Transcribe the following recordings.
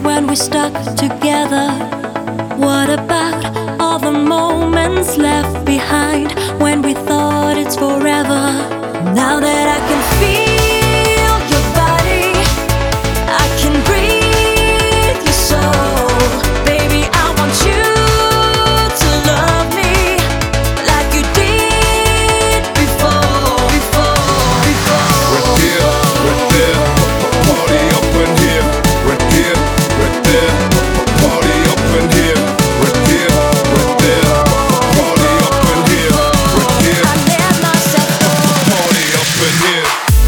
when we stuck together? What about all the moments left behind when we thought it's forever? Now that I can feel your body, I can breathe your soul. Baby, I want you to love me like you did before. Right here, right there, party up in here. Right here, right there, party up in here. Right here, right there, party up in here. Right here, I let myself go. party up in here.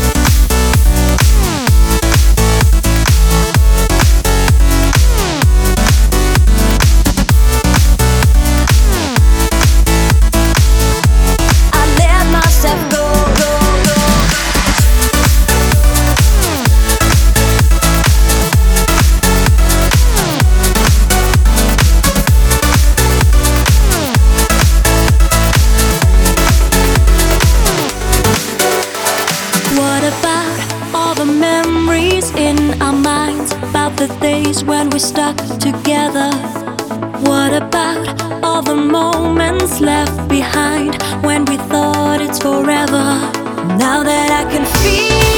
I let myself go. What about all the memories in our minds about the days when we stuck together? What about all the moments left behind when we thought it's forever? Now that I can feel